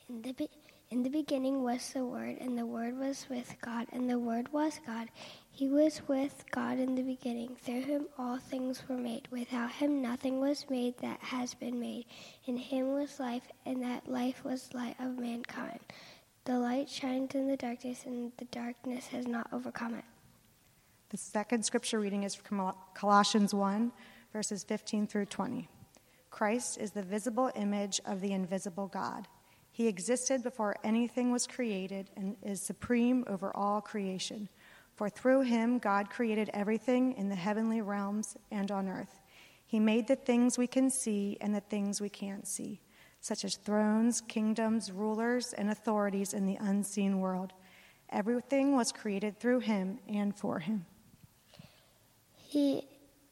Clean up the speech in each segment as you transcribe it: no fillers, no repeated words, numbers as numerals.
In the beginning was the Word, and the Word was with God, and the Word was God. He was with God in the beginning. Through him all things were made. Without him nothing was made that has been made. In him was life, and that life was light of mankind. The light shines in the darkness, and the darkness has not overcome it. The second scripture reading is from Colossians 1, verses 15 through 20. Christ is the visible image of the invisible God. He existed before anything was created and is supreme over all creation. For through him God created everything in the heavenly realms and on earth. He made the things we can see and the things we can't see, such as thrones, kingdoms, rulers, and authorities in the unseen world. Everything was created through him and for him. He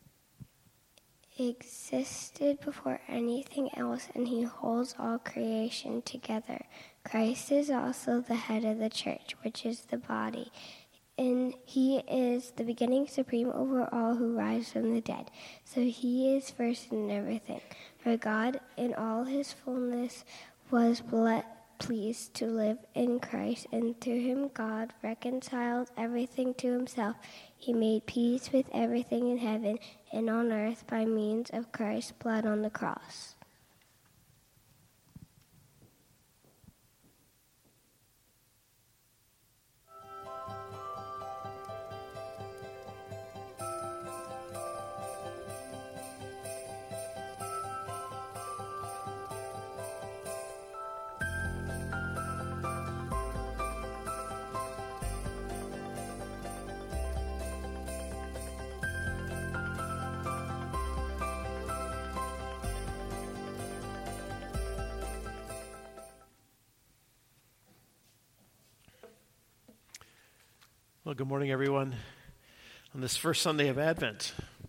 existed before anything else, and he holds all creation together. Christ is also the head of the church, which is the body, and he is the beginning, supreme over all who rise from the dead. So he is first in everything. For God, in all his fullness, was pleased to live in Christ, and through him God reconciled everything to himself. He made peace with everything in heaven and on earth by means of Christ's blood on the cross. Well, good morning, everyone. On this first Sunday of Advent,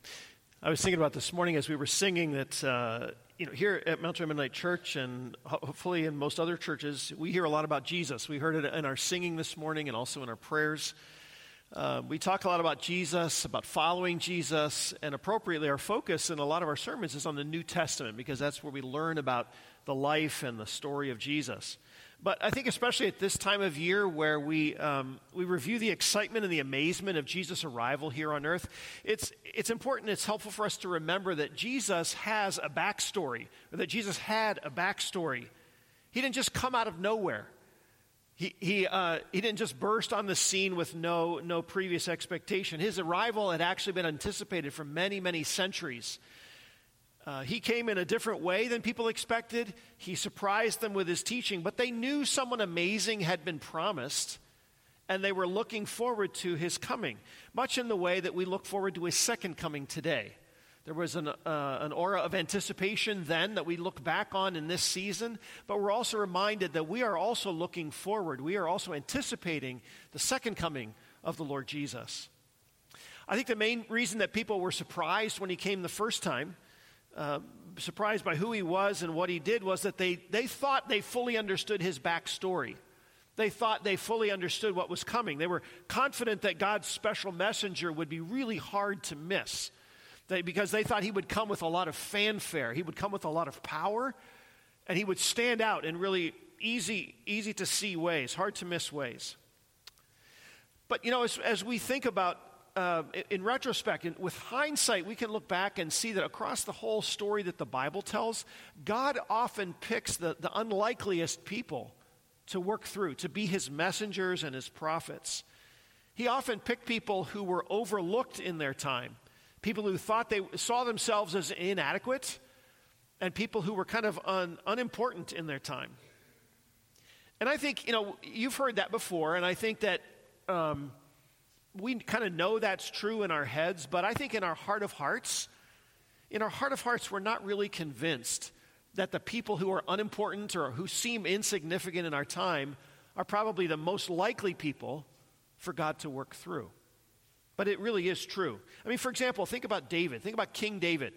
I was thinking about this morning as we were singing that, here at Mount Joy Mennonite Church and hopefully in most other churches, we hear a lot about Jesus. We heard it in our singing this morning and also in our prayers. We talk a lot about Jesus, about following Jesus, and appropriately our focus in a lot of our sermons is on the New Testament because that's where we learn about the life and the story of Jesus. But I think especially at this time of year where we review the excitement and the amazement of Jesus' arrival here on earth, it's important, it's helpful for us to remember that Jesus has a backstory, or that Jesus had a backstory. He didn't just come out of nowhere. He didn't just burst on the scene with no previous expectation. His arrival had actually been anticipated for many, many centuries. He came in a different way than people expected. He surprised them with his teaching, but they knew someone amazing had been promised, and they were looking forward to his coming, much in the way that we look forward to his second coming today. There was an aura of anticipation then that we look back on in this season, but we're also reminded that we are also looking forward. We are also anticipating the second coming of the Lord Jesus. I think the main reason that people were surprised when he came the first time, surprised by who he was and what he did, was that they thought they fully understood his backstory. They thought they fully understood what was coming. They were confident that God's special messenger would be really hard to miss, because they thought he would come with a lot of fanfare. He would come with a lot of power, and he would stand out in really easy to see ways, hard to miss ways. But, as we think about in retrospect, and with hindsight, we can look back and see that across the whole story that the Bible tells, God often picks the unlikeliest people to work through, to be his messengers and his prophets. He often picked people who were overlooked in their time, people who thought they saw themselves as inadequate, and people who were kind of unimportant in their time. And I think, you've heard that before, and I think that we kind of know that's true in our heads, but I think in our heart of hearts, we're not really convinced that the people who are unimportant or who seem insignificant in our time are probably the most likely people for God to work through. But it really is true. I mean, for example, think about David. Think about King David.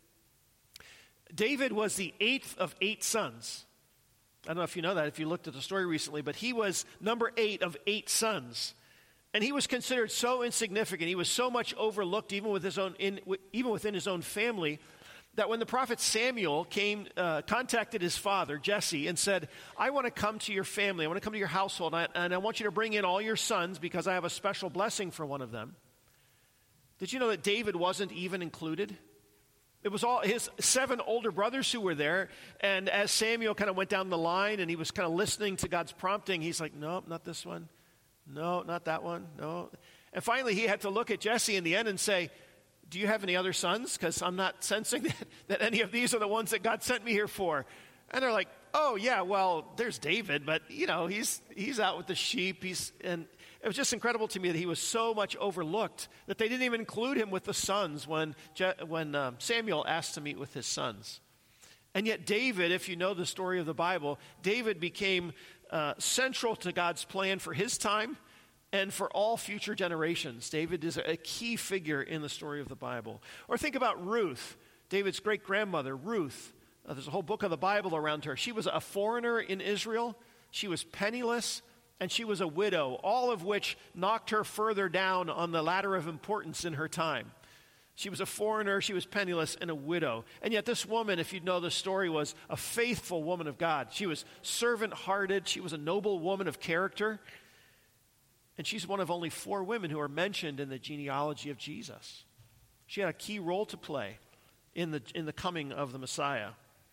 David was the 8th of 8 sons. I don't know if you know that, if you looked at the story recently, but he was number 8 of 8 sons. And he was considered so insignificant. He was so much overlooked, even within his own family, that when the prophet Samuel contacted his father, Jesse, and said, I want to come to your family, I want to come to your household, and I want you to bring in all your sons because I have a special blessing for one of them. Did you know that David wasn't even included? It was all his 7 older brothers who were there, and as Samuel kind of went down the line and he was kind of listening to God's prompting, he's like, no, not this one. No, not that one. No. And finally he had to look at Jesse in the end and say, do you have any other sons? Because I'm not sensing that any of these are the ones that God sent me here for. And they're like, oh, yeah, well, there's David, but, he's out with the sheep. And it was just incredible to me that he was so much overlooked that they didn't even include him with the sons when Samuel asked to meet with his sons. And yet David, if you know the story of the Bible, David became central to God's plan for his time and for all future generations. David is a key figure in the story of the Bible. Or think about Ruth, David's great-grandmother, Ruth. There's a whole book of the Bible around her. She was a foreigner in Israel. She was penniless, and she was a widow, all of which knocked her further down on the ladder of importance in her time. She was a foreigner, she was penniless, and a widow. And yet this woman, if you know the story, was a faithful woman of God. She was servant-hearted. She was a noble woman of character. And she's one of only 4 women who are mentioned in the genealogy of Jesus. She had a key role to play in the coming of the Messiah.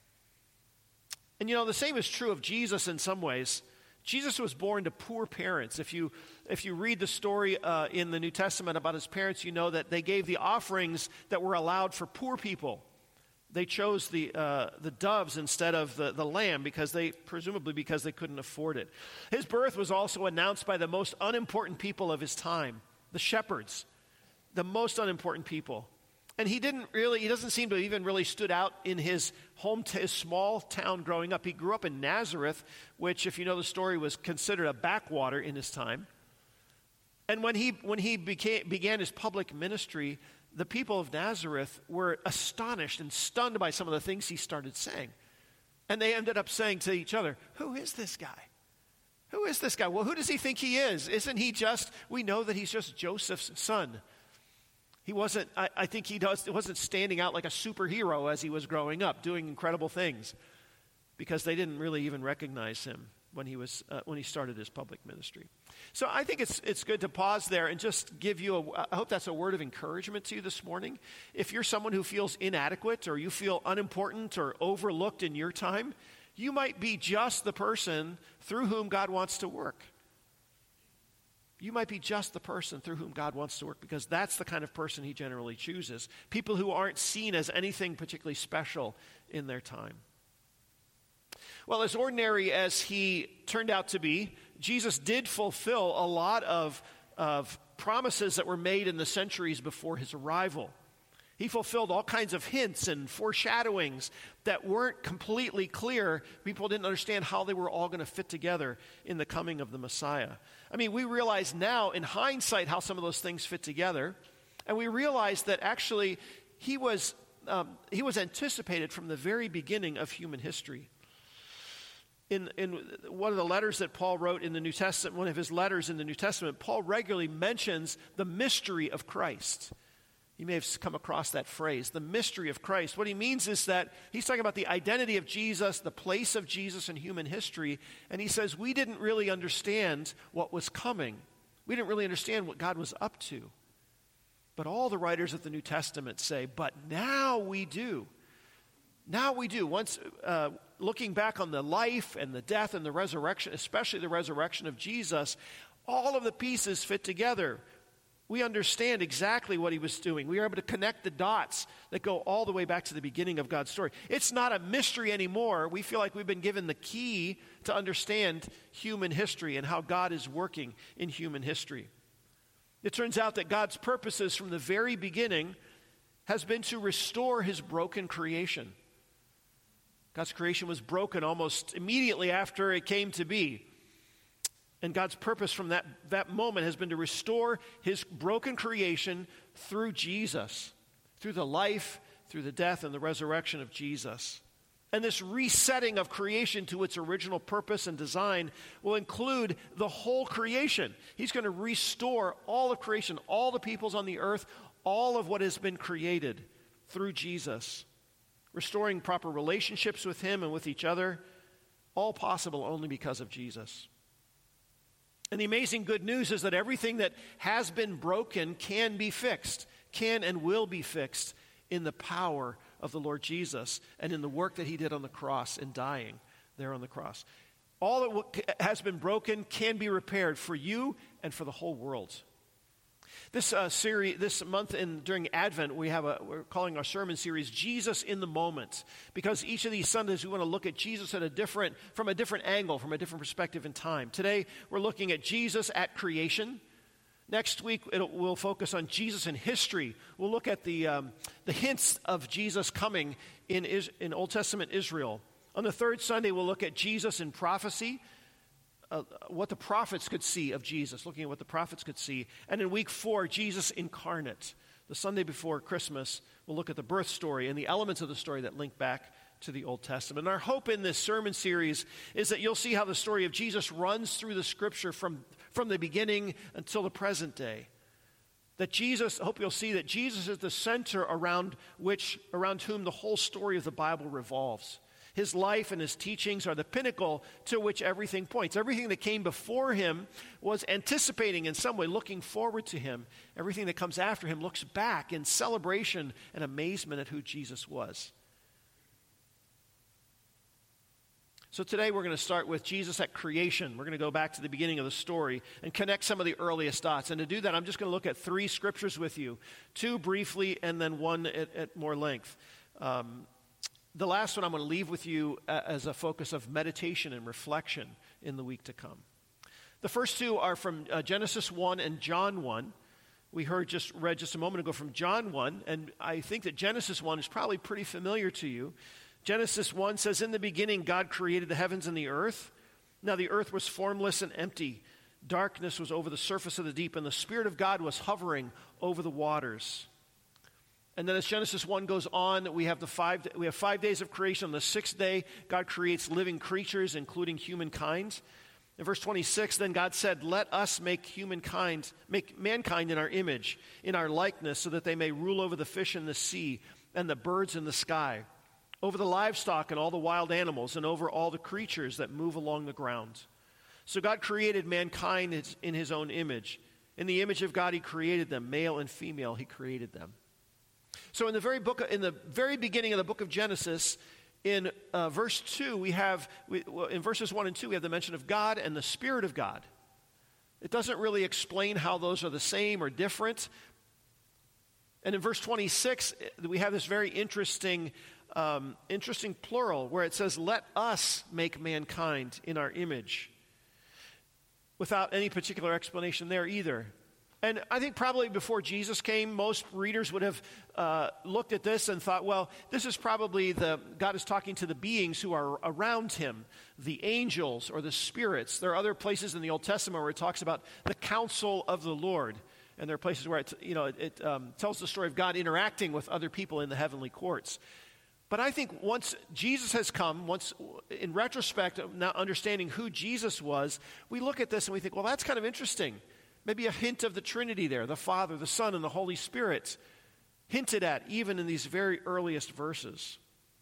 And the same is true of Jesus in some ways. Jesus was born to poor parents. If you read the story in the New Testament about his parents, you know that they gave the offerings that were allowed for poor people. They chose the doves instead of the lamb because they couldn't afford it. His birth was also announced by the most unimportant people of his time, the shepherds, the most unimportant people. And he doesn't seem to have even really stood out in his his small town growing up. He grew up in Nazareth, which, if you know the story, was considered a backwater in his time. And when he began his public ministry, the people of Nazareth were astonished and stunned by some of the things he started saying. And they ended up saying to each other, who is this guy? Who is this guy? Well, who does he think he is? We know that he's just Joseph's son. He wasn't, I think it wasn't standing out like a superhero as he was growing up, doing incredible things, because they didn't really even recognize him when he started his public ministry. So I think it's good to pause there and just give you I hope that's a word of encouragement to you this morning. If you're someone who feels inadequate or you feel unimportant or overlooked in your time, you might be just the person through whom God wants to work. You might be just the person through whom God wants to work, because that's the kind of person he generally chooses. People who aren't seen as anything particularly special in their time. Well, as ordinary as he turned out to be, Jesus did fulfill a lot of promises that were made in the centuries before his arrival. He fulfilled all kinds of hints and foreshadowings that weren't completely clear. People didn't understand how they were all going to fit together in the coming of the Messiah. I mean, we realize now in hindsight how some of those things fit together. And we realize that actually he was anticipated from the very beginning of human history. In one of the letters that Paul wrote in the New Testament, one of his letters in the New Testament, Paul regularly mentions the mystery of Christ. You may have come across that phrase, the mystery of Christ. What he means is that he's talking about the identity of Jesus, the place of Jesus in human history, and he says we didn't really understand what was coming. We didn't really understand what God was up to. But all the writers of the New Testament say, but now we do. Now we do. Once looking back on the life and the death and the resurrection, especially the resurrection of Jesus, all of the pieces fit together. We understand exactly what he was doing. We are able to connect the dots that go all the way back to the beginning of God's story. It's not a mystery anymore. We feel like we've been given the key to understand human history and how God is working in human history. It turns out that God's purposes from the very beginning has been to restore his broken creation. God's creation was broken almost immediately after it came to be. And God's purpose from that moment has been to restore his broken creation through Jesus, through the life, through the death, and the resurrection of Jesus. And this resetting of creation to its original purpose and design will include the whole creation. He's going to restore all of creation, all the peoples on the earth, all of what has been created through Jesus. restoring proper relationships with him and with each other, all possible only because of Jesus. And the amazing good news is that everything that has been broken can be fixed, can and will be fixed in the power of the Lord Jesus and in the work that he did on the cross and dying there on the cross. All that has been broken can be repaired for you and for the whole world. This series, this month during Advent, we're calling our sermon series Jesus in the Moment, because each of these Sundays we want to look at Jesus from a different angle, from a different perspective in time. Today we're looking at Jesus at creation. Next week we'll focus on Jesus in history. We'll look at the hints of Jesus coming in Old Testament Israel. On the third Sunday we'll look at Jesus in prophecy. What the prophets could see of Jesus, looking at what the prophets could see. And in week 4, Jesus incarnate. The Sunday before Christmas, we'll look at the birth story and the elements of the story that link back to the Old Testament. And our hope in this sermon series is that you'll see how the story of Jesus runs through the Scripture from the beginning until the present day. I hope you'll see that Jesus is the center around whom the whole story of the Bible revolves. His life and his teachings are the pinnacle to which everything points. Everything that came before him was anticipating in some way, looking forward to him. Everything that comes after him looks back in celebration and amazement at who Jesus was. So today we're going to start with Jesus at creation. We're going to go back to the beginning of the story and connect some of the earliest dots. And to do that, I'm just going to look at 3 scriptures with you, 2 briefly and then 1 at more length. The last one I'm going to leave with you as a focus of meditation and reflection in the week to come. The first 2 are from Genesis 1 and John 1. We read just a moment ago from John 1, and I think that Genesis 1 is probably pretty familiar to you. Genesis 1 says, "In the beginning God created the heavens and the earth. Now the earth was formless and empty. Darkness was over the surface of the deep, and the Spirit of God was hovering over the waters." And then as Genesis 1 goes on, we have 5 days of creation. On the 6th day, God creates living creatures, including humankind. In verse 26, then God said, "Let us make mankind in our image, in our likeness, so that they may rule over the fish in the sea and the birds in the sky, over the livestock and all the wild animals, and over all the creatures that move along the ground." So God created mankind in his own image. In the image of God he created them, male and female he created them. So in the very beginning of the book of Genesis, in verse 2, in verses 1 and 2, we have the mention of God and the Spirit of God. It doesn't really explain how those are the same or different. And in verse 26, we have this very interesting plural where it says, "Let us make mankind in our image," without any particular explanation there either. And I think probably before Jesus came, most readers would have looked at this and thought, well, this is probably God is talking to the beings who are around him, the angels or the spirits. There are other places in the Old Testament where it talks about the counsel of the Lord. And there are places where it tells the story of God interacting with other people in the heavenly courts. But I think once Jesus has come, once in retrospect, now understanding who Jesus was, we look at this and we think, well, that's kind of interesting. Maybe a hint of the Trinity there, the Father, the Son, and the Holy Spirit, hinted at even in these very earliest verses.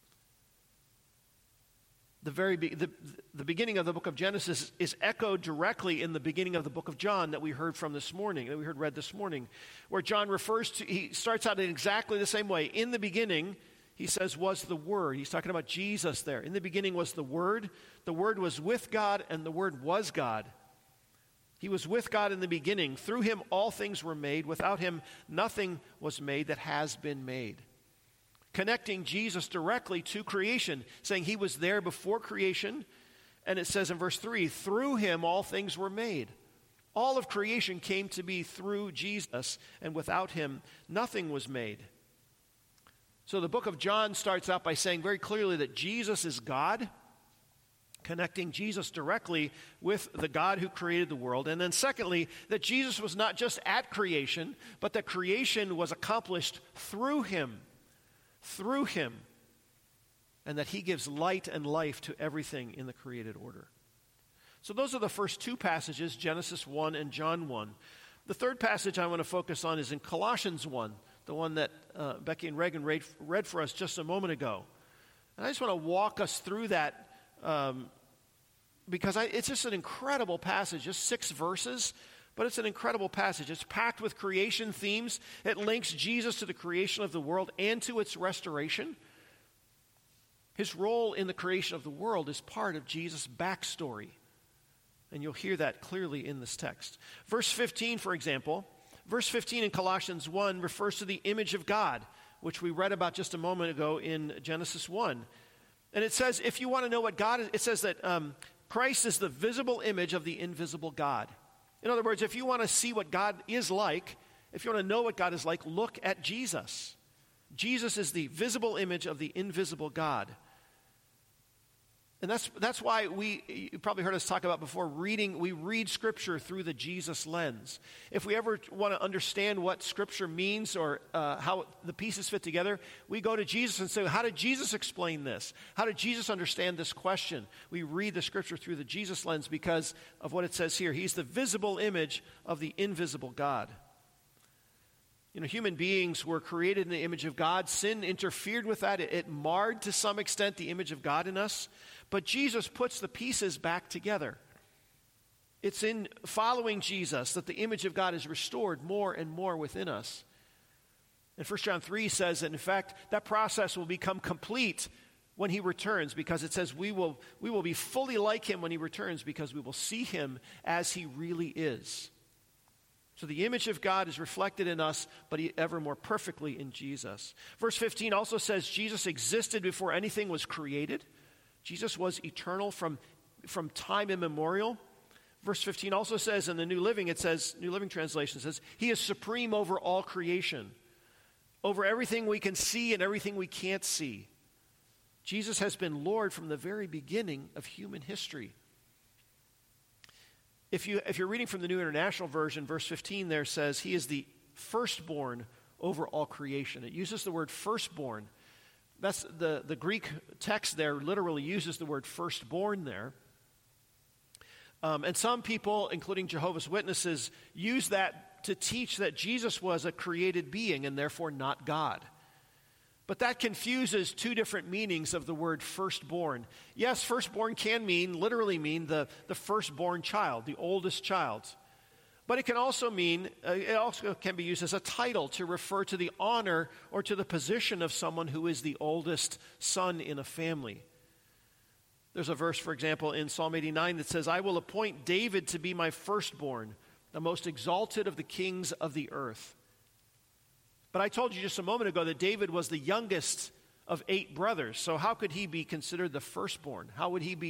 The beginning of the book of Genesis is echoed directly in the beginning of the book of John that we heard from this morning, that we heard read this morning, where John he starts out in exactly the same way. In the beginning, he says, was the Word. He's talking about Jesus there. In the beginning was the Word. The Word was with God, and the Word was God. He was with God in the beginning. Through him all things were made. Without him nothing was made that has been made. Connecting Jesus directly to creation, saying he was there before creation. And it says in verse 3, through him all things were made. All of creation came to be through Jesus, and without him nothing was made. So the book of John starts out by saying very clearly that Jesus is God, connecting Jesus directly with the God who created the world. And then secondly, that Jesus was not just at creation, but that creation was accomplished through him, and that he gives light and life to everything in the created order. So those are the first 2 passages, Genesis 1 and John 1. The third passage I want to focus on is in Colossians 1, the one that Becky and Reagan read for us just a moment ago. And I just want to walk us through that because it's just an incredible passage, just 6 verses, but it's an incredible passage. It's packed with creation themes. It links Jesus to the creation of the world and to its restoration. His role in the creation of the world is part of Jesus' backstory. And you'll hear that clearly in this text. Verse 15, for example, verse 15 in Colossians 1 refers to the image of God, which we read about just a moment ago in Genesis 1. And it says, if you want to know what God is, it says that Christ is the visible image of the invisible God. In other words, if you want to see what God is like, if you want to know what God is like, look at Jesus. Jesus is the visible image of the invisible God. And that's why you probably heard us talk about before, we read Scripture through the Jesus lens. If we ever want to understand what Scripture means or how the pieces fit together, we go to Jesus and say, how did Jesus explain this? How did Jesus understand this question? We read the Scripture through the Jesus lens because of what it says here. He's the visible image of the invisible God. You know, human beings were created in the image of God. Sin interfered with that. It marred to some extent the image of God in us. But Jesus puts the pieces back together. It's in following Jesus that the image of God is restored more and more within us. And 1 John 3 says that, in fact, that process will become complete when he returns, because it says we will be fully like him when he returns, because we will see him as he really is. So the image of God is reflected in us, but ever more perfectly in Jesus. Verse 15 also says Jesus existed before anything was created. Jesus was eternal from time immemorial. Verse 15 also says in the New Living Translation says, he is supreme over all creation, over everything we can see and everything we can't see. Jesus has been Lord from the very beginning of human history. If you're reading from the New International Version, verse 15 there says, he is the firstborn over all creation. It uses the word firstborn. That's the Greek text there literally uses the word firstborn there. And some people, including Jehovah's Witnesses, use that to teach that Jesus was a created being and therefore not God. But that confuses 2 different meanings of the word firstborn. Yes, firstborn can literally mean the firstborn child, the oldest child. But it can also can be used as a title to refer to the honor or to the position of someone who is the oldest son in a family. There's a verse, for example, in Psalm 89 that says, I will appoint David to be my firstborn, the most exalted of the kings of the earth. But I told you just a moment ago that David was the youngest of 8 brothers. So how could he be considered the firstborn? Why would he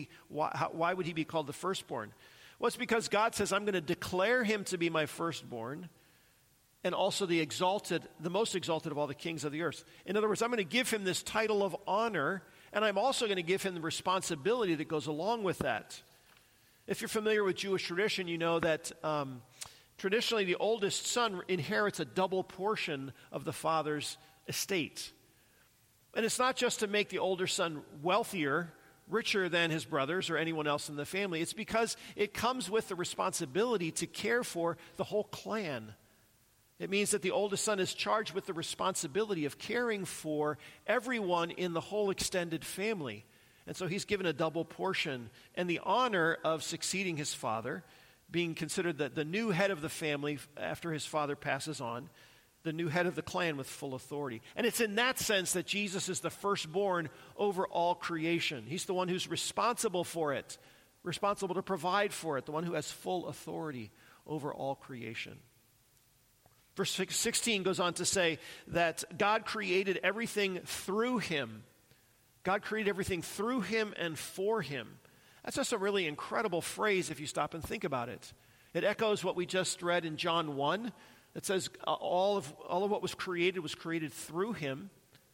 be called the firstborn? Well, it's because God says, I'm going to declare him to be my firstborn and also the most exalted of all the kings of the earth. In other words, I'm going to give him this title of honor, and I'm also going to give him the responsibility that goes along with that. If you're familiar with Jewish tradition, you know that traditionally the oldest son inherits a double portion of the father's estate. And it's not just to make the older son wealthier, richer than his brothers or anyone else in the family. It's because it comes with the responsibility to care for the whole clan. It means that the oldest son is charged with the responsibility of caring for everyone in the whole extended family. And so he's given a double portion and the honor of succeeding his father, being considered the new head of the family after his father passes on, the new head of the clan with full authority. And it's in that sense that Jesus is the firstborn over all creation. He's the one who's responsible for it, responsible to provide for it, the one who has full authority over all creation. Verse 16 goes on to say that God created everything through him. God created everything through him and for him. That's just a really incredible phrase if you stop and think about it. It echoes what we just read in John 1. It says all of what was created through him.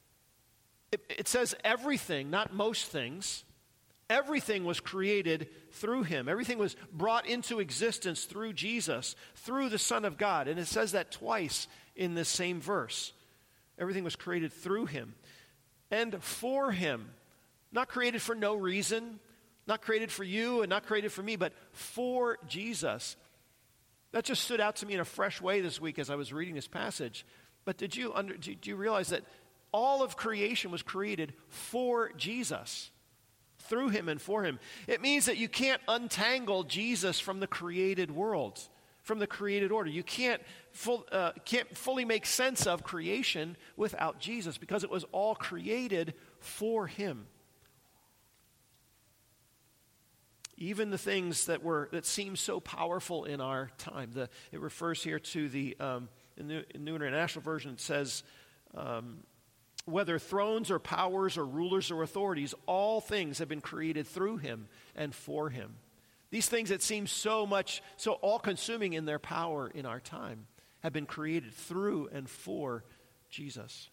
It says everything, not most things. Everything was created through him. Everything was brought into existence through Jesus, through the Son of God. And it says that twice in this same verse. Everything was created through him and for him. Not created for no reason, not created for you and not created for me, but for Jesus. That just stood out to me in a fresh way this week as I was reading this passage. But did you realize that all of creation was created for Jesus, through him and for him. It means that you can't untangle Jesus from the created world, from the created order. You can't fully make sense of creation without Jesus, because it was all created for him. Even the things that seem so powerful in our time. It refers here to the in the New International Version. It says, whether thrones or powers or rulers or authorities, all things have been created through him and for him. These things that seem so all-consuming in their power in our time have been created through and for Jesus.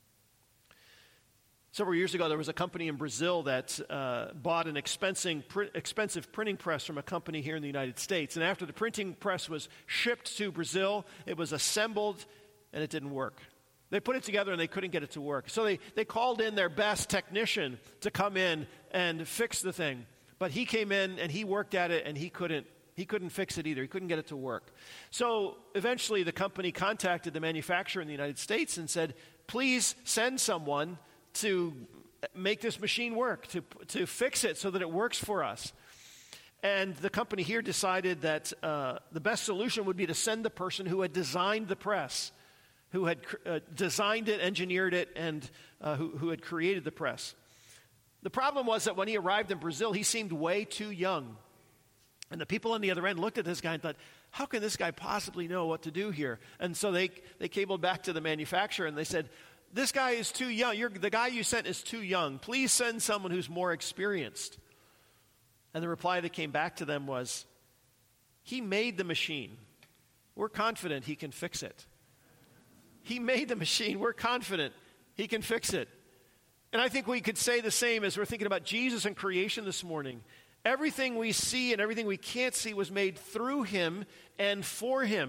Several years ago, there was a company in Brazil that bought an expensive printing press from a company here in the United States. And after the printing press was shipped to Brazil, it was assembled, and it didn't work. They put it together, and they couldn't get it to work. So they called in their best technician to come in and fix the thing. But he came in, and he worked at it, and he couldn't fix it either. He couldn't get it to work. So eventually, the company contacted the manufacturer in the United States and said, please send someone to make this machine work, to fix it so that it works for us. And the company here decided that the best solution would be to send the person who had designed the press, who had designed it, engineered it, and who had created the press. The problem was that when he arrived in Brazil, he seemed way too young. And the people on the other end looked at this guy and thought, how can this guy possibly know what to do here? And so they cabled back to the manufacturer, and they said, this guy is too young. The guy you sent is too young. Please send someone who's more experienced. And the reply that came back to them was, he made the machine. We're confident he can fix it. He made the machine. We're confident he can fix it. And I think we could say the same as we're thinking about Jesus and creation this morning. Everything we see and everything we can't see was made through him and for him.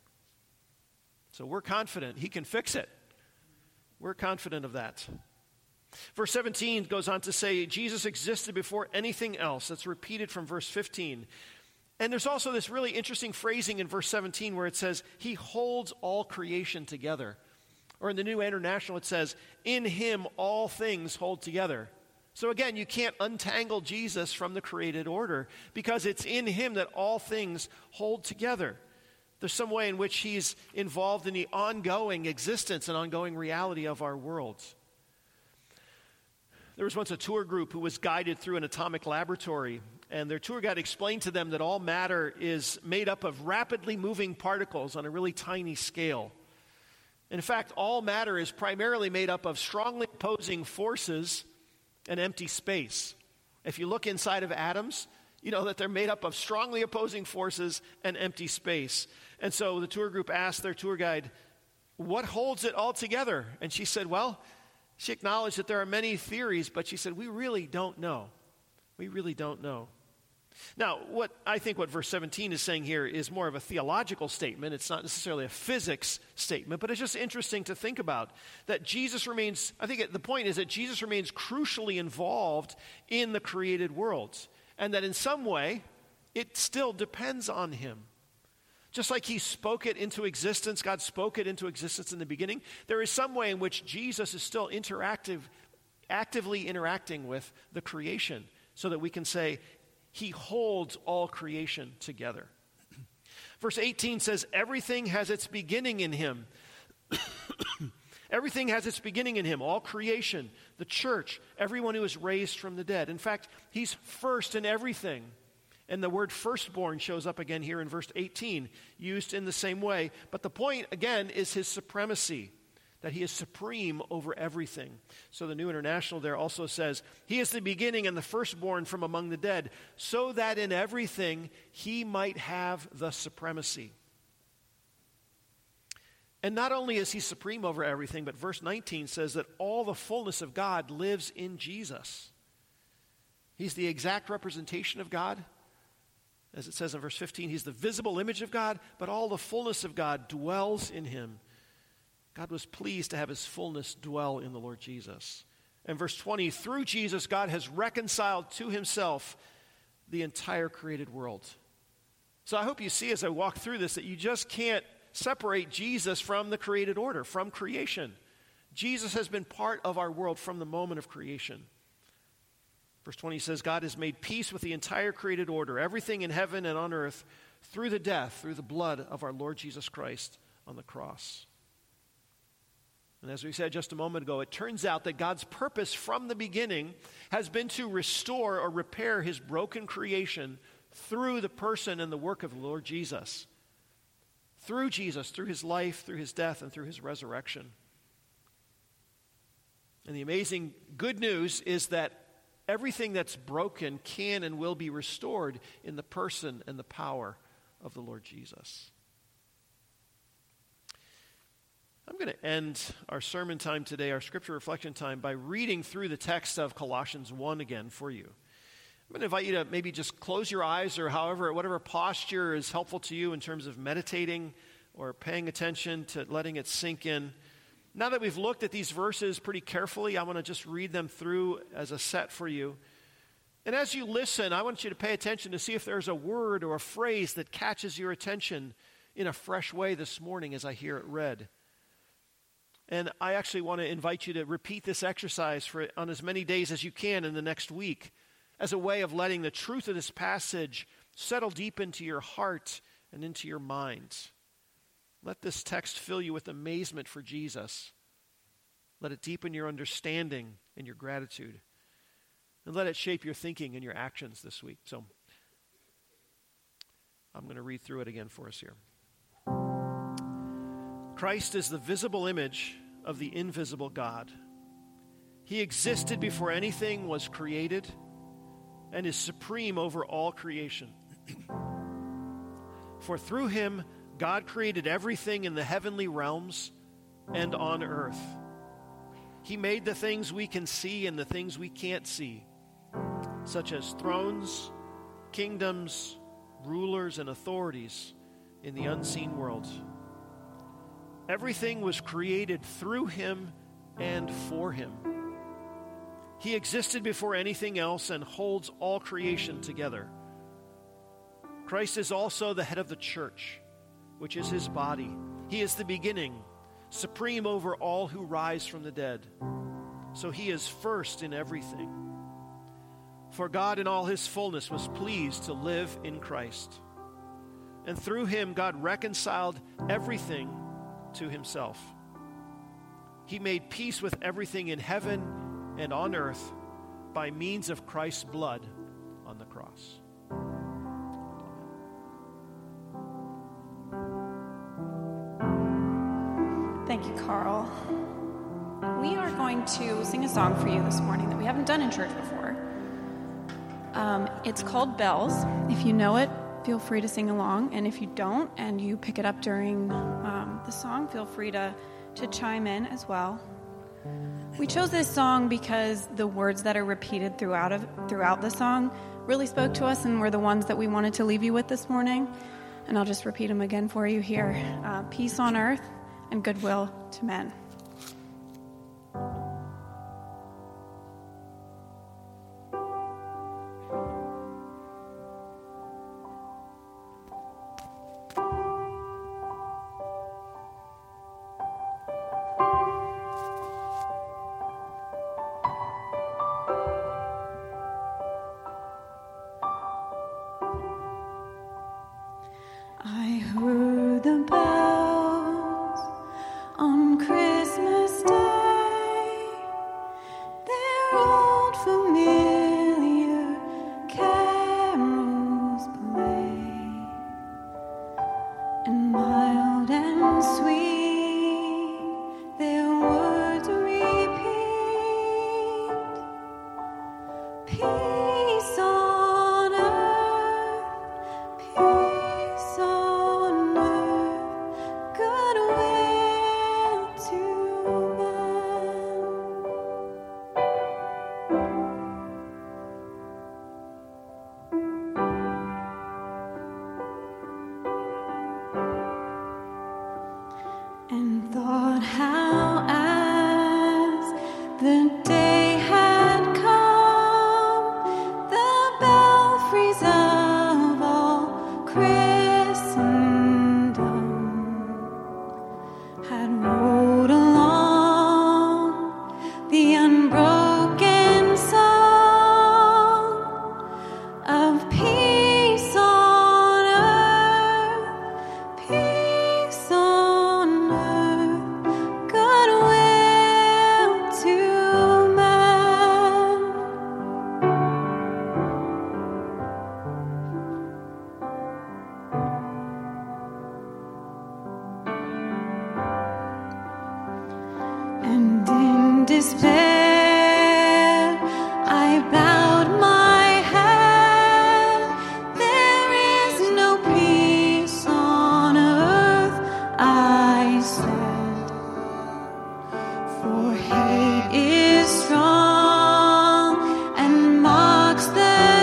So we're confident he can fix it. We're confident of that. Verse 17 goes on to say, Jesus existed before anything else. That's repeated from verse 15. And there's also this really interesting phrasing in verse 17 where it says, he holds all creation together. Or in the New International, it says, in him all things hold together. So again, you can't untangle Jesus from the created order, because it's in him that all things hold together. There's some way in which he's involved in the ongoing existence and ongoing reality of our world. There was once a tour group who was guided through an atomic laboratory, and their tour guide explained to them that all matter is made up of rapidly moving particles on a really tiny scale. In fact, all matter is primarily made up of strongly opposing forces and empty space. If you look inside of atoms, you know that they're made up of strongly opposing forces and empty space. And so the tour group asked their tour guide, what holds it all together? And she said, well, she acknowledged that there are many theories, but she said, we really don't know. We really don't know. Now, what verse 17 is saying here is more of a theological statement. It's not necessarily a physics statement, but it's just interesting to think about that Jesus remains, the point is that Jesus remains crucially involved in the created world, and that in some way, it still depends on him. Just like he spoke it into existence, God spoke it into existence in the beginning, there is some way in which Jesus is still actively interacting with the creation, so that we can say, he holds all creation together. Verse 18 says, everything has its beginning in him. Everything has its beginning in him. All creation, the church, everyone who is raised from the dead. In fact, he's first in everything. And the word firstborn shows up again here in verse 18, used in the same way. But the point, again, is his supremacy, that he is supreme over everything. So the New International there also says, he is the beginning and the firstborn from among the dead, so that in everything he might have the supremacy. And not only is he supreme over everything, but verse 19 says that all the fullness of God lives in Jesus. He's the exact representation of God. As it says in verse 15, he's the visible image of God, but all the fullness of God dwells in him. God was pleased to have his fullness dwell in the Lord Jesus. And verse 20, through Jesus, God has reconciled to himself the entire created world. So I hope you see as I walk through this that you just can't separate Jesus from the created order, from creation. Jesus has been part of our world from the moment of creation. Verse 20 says, God has made peace with the entire created order, everything in heaven and on earth, through the blood of our Lord Jesus Christ on the cross. And as we said just a moment ago, it turns out that God's purpose from the beginning has been to restore or repair his broken creation through the person and the work of the Lord Jesus. Through Jesus, through his life, through his death, and through his resurrection. And the amazing good news is that everything that's broken can and will be restored in the person and the power of the Lord Jesus. I'm going to end our sermon time today, our scripture reflection time, by reading through the text of Colossians 1 again for you. I'm going to invite you to maybe just close your eyes or whatever posture is helpful to you in terms of meditating or paying attention to letting it sink in. Now that we've looked at these verses pretty carefully, I want to just read them through as a set for you. And as you listen, I want you to pay attention to see if there's a word or a phrase that catches your attention in a fresh way this morning as I hear it read. And I actually want to invite you to repeat this exercise on as many days as you can in the next week as a way of letting the truth of this passage settle deep into your heart and into your mind. Let this text fill you with amazement for Jesus. Let it deepen your understanding and your gratitude. And let it shape your thinking and your actions this week. So I'm going to read through it again for us here. Christ is the visible image of the invisible God. He existed before anything was created and is supreme over all creation. For through him, God created everything in the heavenly realms and on earth. He made the things we can see and the things we can't see, such as thrones, kingdoms, rulers, and authorities in the unseen world. Everything was created through him and for him. He existed before anything else and holds all creation together. Christ is also the head of the church, which is his body. He is the beginning, supreme over all who rise from the dead. So he is first in everything. For God in all his fullness was pleased to live in Christ. And through him God reconciled everything to himself. He made peace with everything in heaven and on earth by means of Christ's blood on the cross. Thank you, Carl. We are going to sing a song for you this morning that we haven't done in church before. It's called Bells. If you know it, feel free to sing along. And if you don't and you pick it up during the song, feel free to chime in as well. We chose this song because the words that are repeated throughout the song really spoke to us and were the ones that we wanted to leave you with this morning. And I'll just repeat them again for you here. Peace on earth and goodwill to men. I heard the bells on Christmas Day, their old familiar carols play, and mild and sweet their words repeat. Peace on earth, peace on earth, goodwill to men. And thought how as the day had come, the belfries of all Christendom had rolled along despair, I bowed my head. There is no peace on earth, I said, for hate is strong and mocks the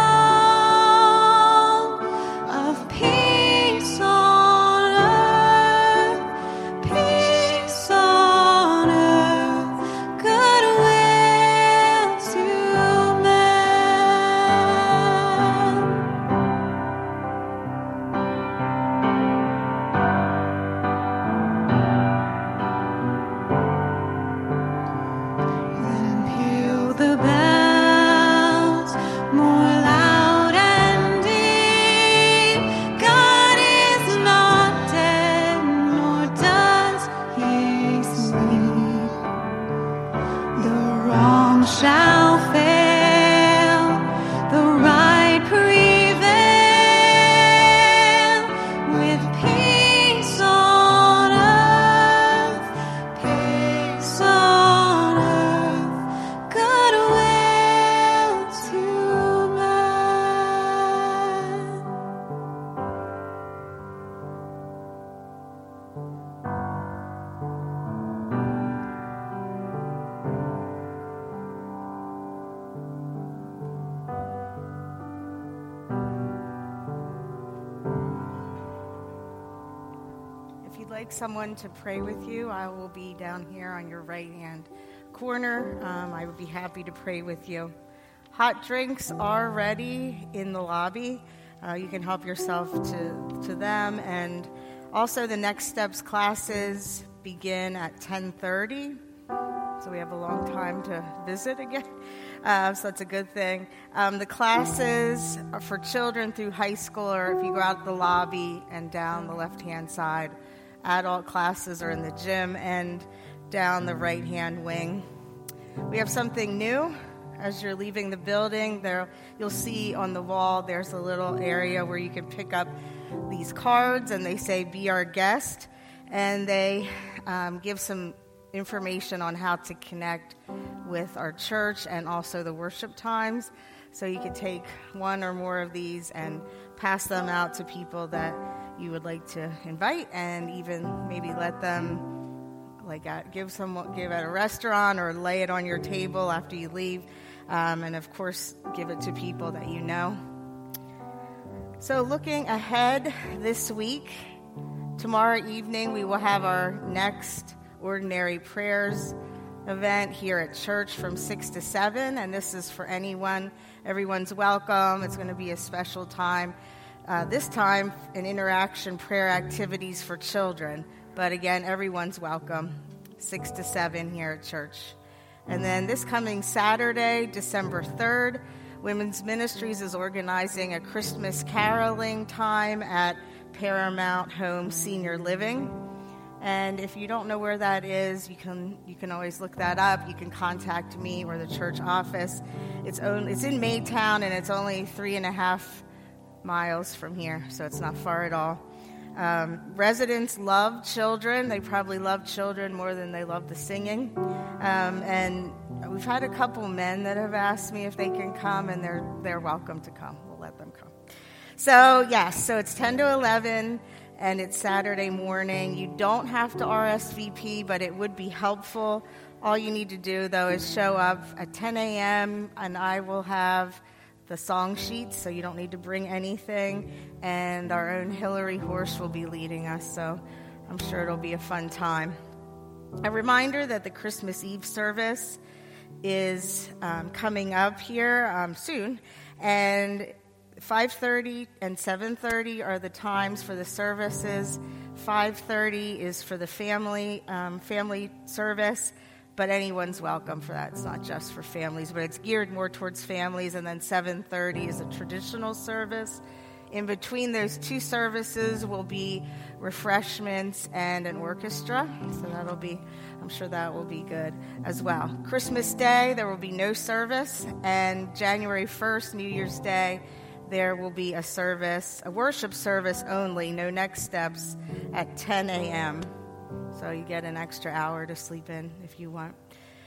song of peace on earth, peace on earth, goodwill to men. Then peal the bells more loud and deep. God is not dead, nor does he sleep. The wrong shall fail, the right prevail, with peace on earth, peace on earth, goodwill to men. If you'd like someone to pray with you, I will be down here on your right-hand corner. I would be happy to pray with you. Hot drinks are ready in the lobby. You can help yourself to them. And also the Next Steps classes begin at 10:30. So we have a long time to visit again. So that's a good thing. The classes are for children through high school, or if you go out the lobby and down the left-hand side, adult classes are in the gym and down the right-hand wing. We have something new. As you're leaving the building, there you'll see on the wall there's a little area where you can pick up these cards, and they say, "Be our guest," and they give some information on how to connect with our church and also the worship times. So you could take one or more of these and pass them out to people that you would like to invite, and even maybe let them give at a restaurant, or lay it on your table after you leave, and of course give it to people that you know. So looking ahead this week, tomorrow evening we will have our next Ordinary Prayers event here at church from 6 to 7, and this is for anyone. Everyone's welcome. It's going to be a special time. This time, an interaction prayer activities for children. But again, everyone's welcome. 6 to 7 here at church. And then this coming Saturday, December 3rd, Women's Ministries is organizing a Christmas caroling time at Paramount Home Senior Living. And if you don't know where that is, you can always look that up. You can contact me or the church office. It's in Maytown, and it's only 3.5 miles from here, so it's not far at all. Residents love children. They probably love children more than they love the singing. And we've had a couple men that have asked me if they can come, and they're welcome to come. We'll let them come. So yes, so it's 10 to 11. And it's Saturday morning. You don't have to RSVP, but it would be helpful. All you need to do, though, is show up at 10 a.m., and I will have the song sheets, so you don't need to bring anything. And our own Hillary Horsch will be leading us, so I'm sure it'll be a fun time. A reminder that the Christmas Eve service is coming up here soon, and 5:30 and 7:30 are the times for the services. 5:30 is for the family service, but anyone's welcome for that. It's not just for families, but it's geared more towards families. And then 7:30 is a traditional service. In between those two services will be refreshments and an orchestra, so I'm sure that will be good as well. Christmas Day, there will be no service, and January 1st, New Year's Day, there will be a worship service only, no Next Steps, at 10 a.m. So you get an extra hour to sleep in if you want.